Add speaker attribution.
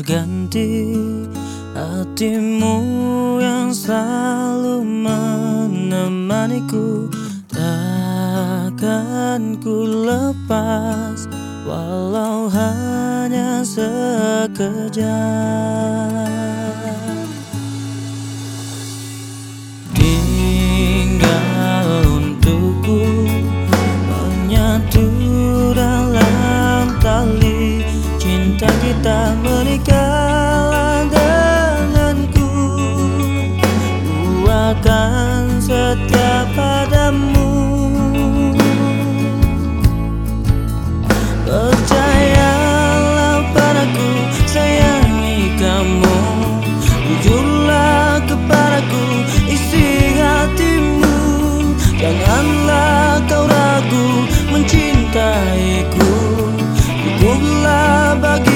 Speaker 1: berganti, hatimu yang selalu menemaniku. Takkan ku lepas walau hanya sekejap. Tinggal untukku menyatu dalam tali cinta kita, menikahlah denganku. Ku akan setia padamu. Percayalah padaku, sayangi kamu. Jujurlah kepadaku, isi hatimu. Janganlah kau ragu mencintaiku. Cukuplah bagi